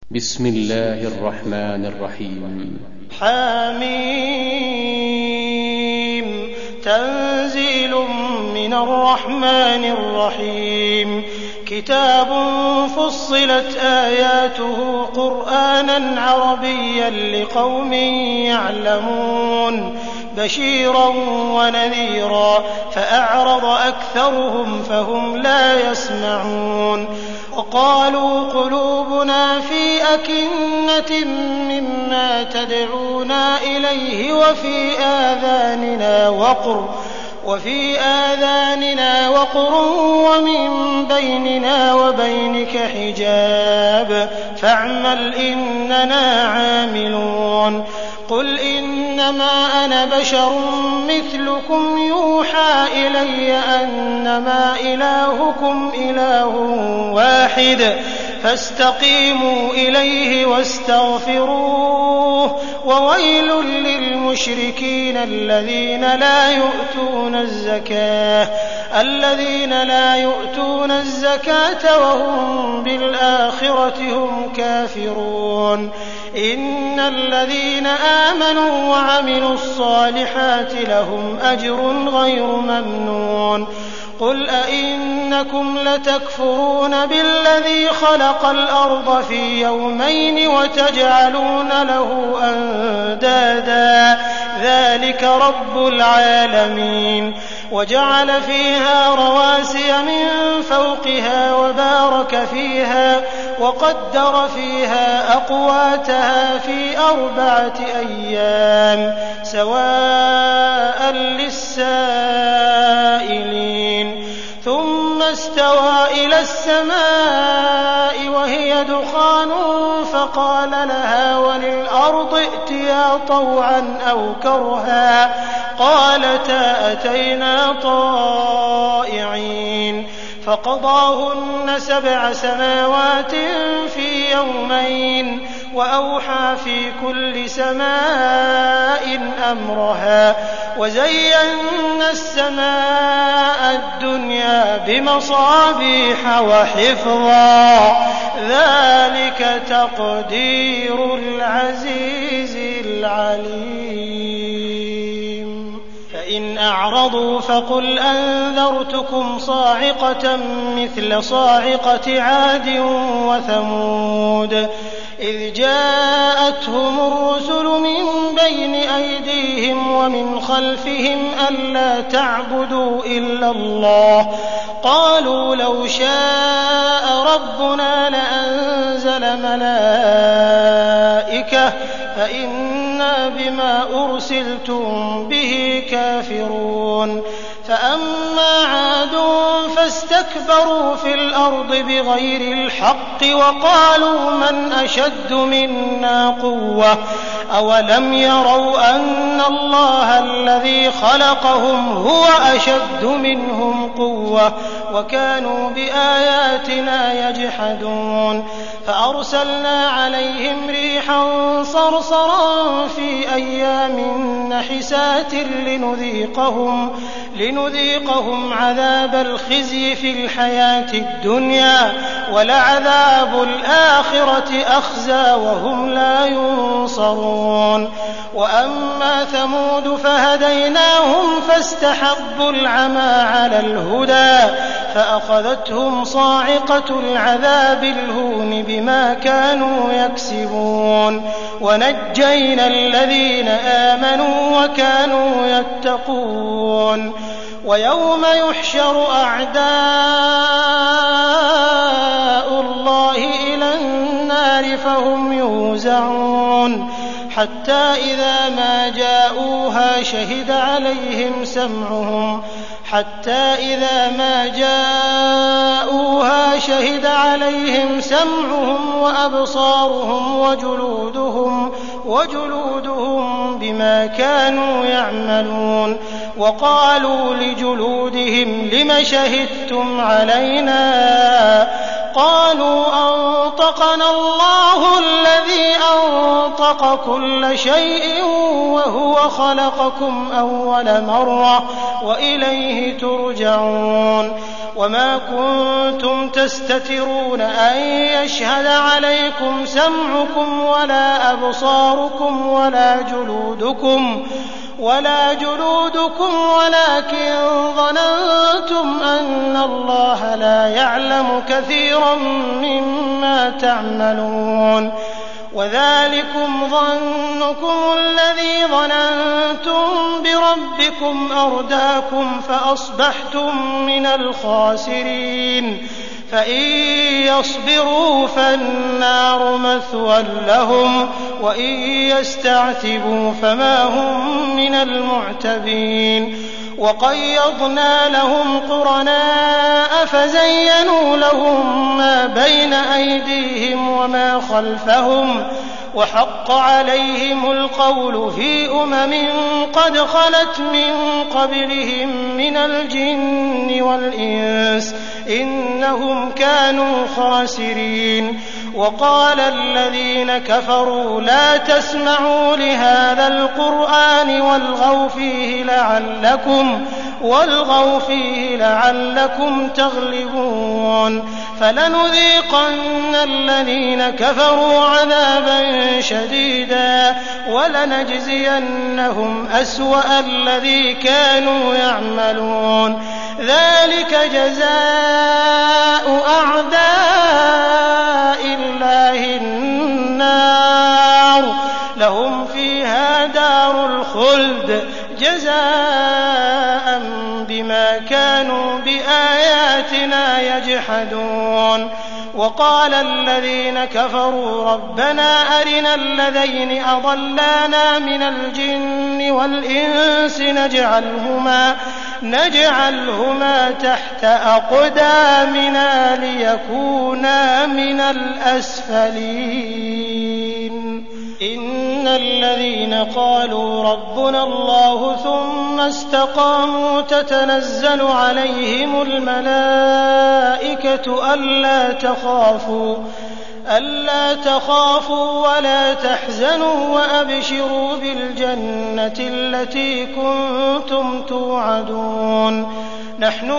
بسم الله الرحمن الرحيم. حميم. تنزيل من الرحمن الرحيم. كتاب فصلت آياته قرآنا عربيا لقوم يعلمون بشيرا ونذيرا فأعرض أكثرهم فهم لا يسمعون وقالوا قلوبنا في أكنة مما تدعونا إليه وفي آذاننا وقر ومن بيننا وبينك حجاب فاعمل إننا عاملون. قل إنما أنا بشر مثلكم يوحى إلي أنما إلهكم إله واحد فاستقيموا إليه واستغفروه وويل للمشركين الذين لا يؤتون الزكاة وهم بالآخرة هم كافرون. إن الذين آمنوا وعملوا الصالحات لهم أجر غير ممنون. قل أئنكم لتكفرون بالذي خلق الأرض في يومين وتجعلون له أندادا ذلك رب العالمين. وجعل فيها رواسي من فوقها وبارك فيها وقدر فيها أقواتها في 4 أيام سواء للسائلين. ثم استوى إلى السماء وهي دخان فقال لها وللأرض ائتيا طوعا أو كرها قالتا أتينا طائعين. فقضاهن 7 سماوات في يومين وأوحى في كل سماء أمرها وزينا السماء الدنيا بمصابيح وحفظا ذلك تقدير العزيز العليم. فإن أعرضوا فقل أنذرتكم صاعقة مثل صاعقة عاد وثمود إذ جاءتهم الرسل من بين أيديهم ومن خلفهم ألا تعبدوا إلا الله قالوا لو شاء ربنا لأنزل ملائكة فإنا بما أرسلتم به كافرون. فأما عاد فاستكبروا في الأرض بغير الحق وقالوا من أشد منا قوة أولم يروا أن الله الذي خلقهم هو أشد منهم قوة وكانوا بآياتنا يجحدون. فأرسلنا عليهم ريحا صرصرا في أيام نحسات لنذيقهم عذاب الخزي في الحياة الدنيا ولعذاب الآخرة أخزى وهم لا ينصرون. وأما ثمود فهديناهم فاستحبوا العمى على الهدى فأخذتهم صاعقة العذاب الهون بما كانوا يكسبون. ونجينا الذين آمنوا وكانوا يتقون. ويوم يحشر أعداء الله إلى النار فهم يوزعون حتى إذا ما جاءوها شهد عليهم سمعهم وأبصارهم وجلودهم بما كانوا يعملون. وقالوا لجلودهم لم شهدتم علينا قالوا أنطقنا الله الذي أنطق كل شيء وهو خلقكم أول مرة وإليه ترجعون. وما كنتم تستترون أن يشهد عليكم سمعكم ولا أبصاركم ولا جلودكم ولكن ظننتم أن الله لا يعلم كثيرا مما تعملون وذلكم ظنكم الذي ظننتم بربكم أرداكم فأصبحتم من الخاسرين فإن يصبروا فالنار مثوى لهم وإن يستعتبوا فما هم من المعتبين وقيضنا لهم قرناء فزينوا لهم ما بين أيديهم وما خلفهم وحق عليهم القول في قد خلت من قبلهم من الجن والإنس إنهم كانوا خاسرين وقال الذين كفروا لا تسمعوا لهذا القرآن والغوا فيه لعلكم تغلبون فلنذيقن الذين كفروا عذابا شديدا ولنجزينهم أسوأ الذي كانوا يعملون ذلك جزاء أعداء الله النار لهم فيها دار الخلد جزاء بما كانوا بآياتنا يجحدون وقال الذين كفروا ربنا أرنا الذين أضلانا من الجن والإنس نجعلهما تحت أقدامنا ليكونا من الأسفلين إن الذين قالوا ربنا الله ثم استقاموا تتنزل عليهم الملائكة ألا تخافوا ولا تحزنوا وأبشروا بالجنة التي كنتم توعدون نحن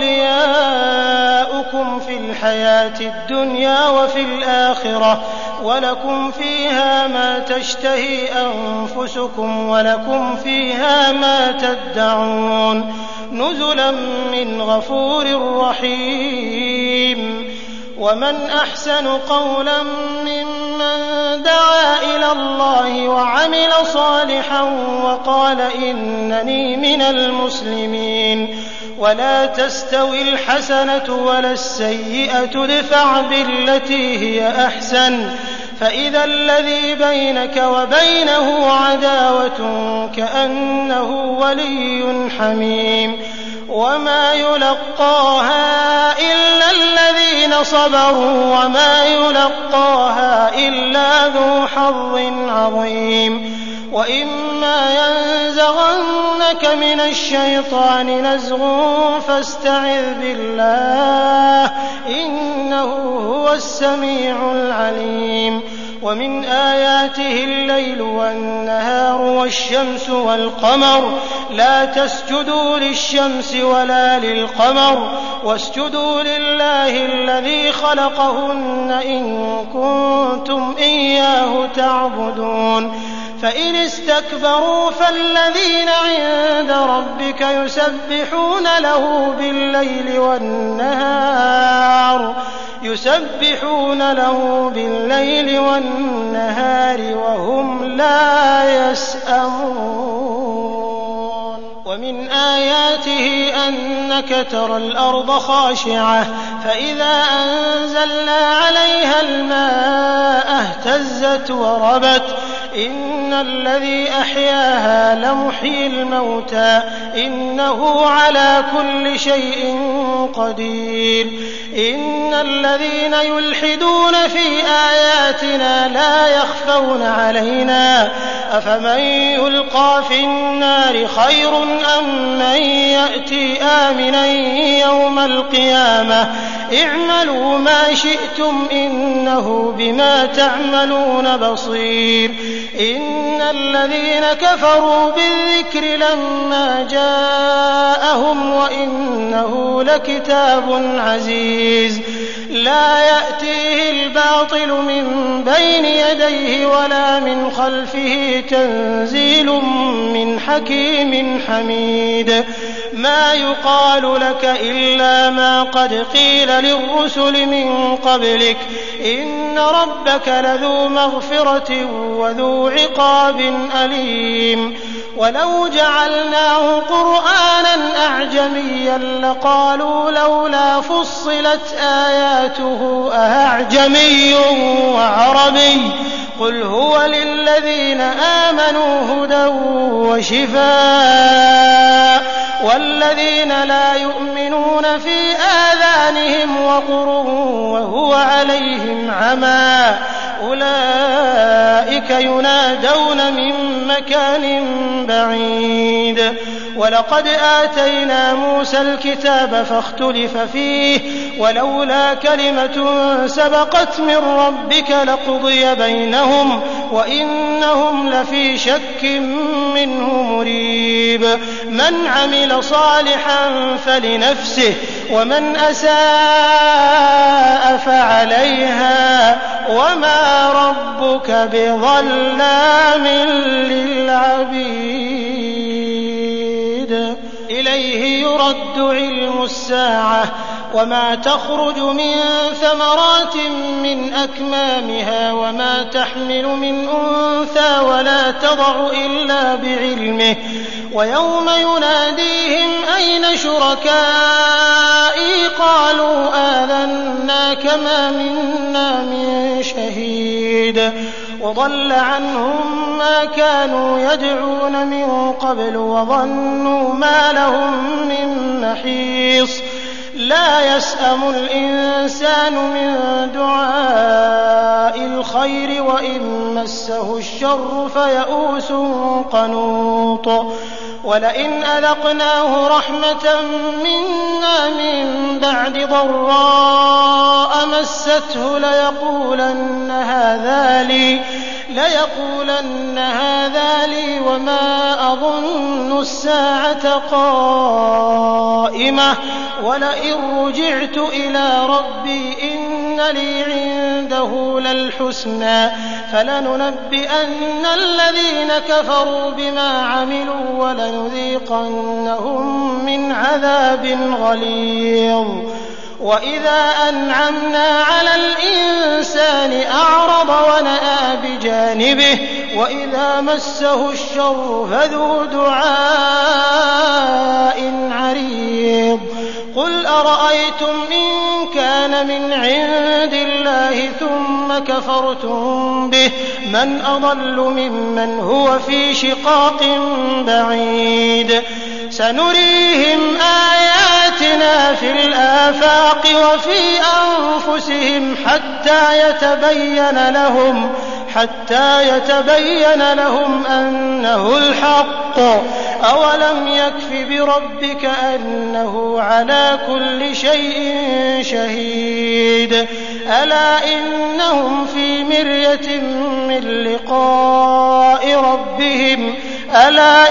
أولياؤكم في الحياة الدنيا وفي الآخرة ولكم فيها ما تشتهي أنفسكم ولكم فيها ما تدعون نزلا من غفور رحيم ومن أحسن قولا ممن دعا إلى الله وعمل صالحا وقال إنني من المسلمين ولا تستوي الحسنة ولا السيئة ادفع بالتي هي أحسن فإذا الذي بينك وبينه عداوة كأنه ولي حميم وما يلقاها إلا الذين صبروا وما يلقاها إلا ذو حظ عظيم وإما ينزغنك من الشيطان نزغ فاستعذ بالله إنه هو السميع العليم ومن آياته الليل والنهار والشمس والقمر لا تسجدوا للشمس ولا للقمر واسجدوا لله الذي خلقهن إن كنتم إياه تعبدون فإن استكبروا فالذين عند ربك يسبحون له بالليل والنهار وهم لا يسأمون ومن آياته أنك ترى الأرض خاشعة فإذا أنزلنا عليها الماء اهتزت وربت إن الذي أحياها لمحيي الموتى إنه على كل شيء قدير إن الذين يلحدون في آياتنا لا يخفون علينا أفمن يلقى في النار خير أم من يأتي آمنا يوم القيامة اعملوا ما شئتم إنه بما تعملون بصير إن الذين كفروا بالذكر لما جاءهم وإنه لكتاب عزيز لا يأتيه الباطل من بين يديه ولا من خلفه تنزيل من حكيم حميد ما يقال لك إلا ما قد قيل للرسل من قبلك إن ربك لذو مغفرة وذو عقاب أليم ولو جعلناه قرآنا أعجميا لقالوا لولا فصلت آياته أأعجمي وعربي قل هو للذين آمنوا هدى وشفاء والذين لا يؤمنون في آذانهم وقر وهو عليهم عمى أولئك ينادون من مكان بعيد ولقد آتينا موسى الكتاب فاختلف فيه ولولا كلمة سبقت من ربك لقضي بينهم وإنهم لفي شك منه مريب من عمل صالحا فلنفسه ومن أساء فعليها وما ربك بظلام للعبيد إليه يرد علم الساعة وما تخرج من ثمرات من أكمامها وما تحمل من أنثى ولا تضع إلا بعلمه ويوم يناديهم أين شركائي قالوا آذناك ما منا من شهيد وضل عنهم ما كانوا يدعون من قبل وظنوا ما لهم من محيص لا يسأم الإنسان من دعاء الخير وإن مسه الشر فيئوس قنوط ولئن أذقناه رحمة منا من بعد ضراء مسته ليقولن هذا لي وما أظن الساعة قائمة ولئن رجعت إلى ربي إن لي عنده للحسنى فلننبئن الذين كفروا بما عملوا ولنذيقنهم من عذاب غليظ وإذا أنعمنا على الإنسان أعرض ونأى بجانبه وإذا مسه الشر فذو دعاء عريض قل أرأيتم إن كان من عند الله ثم كفرتم به من أضل ممن هو في شقاق بعيد سنريهم آياتنا في الآفاق وفي أنفسهم حتى يتبين لهم أنه الحق أولم يكف بربك أنه على كل شيء شهيد ألا إنهم في مرية من لقاء ربهم ألا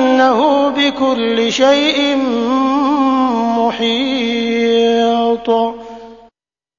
إنه بكل شيء محيط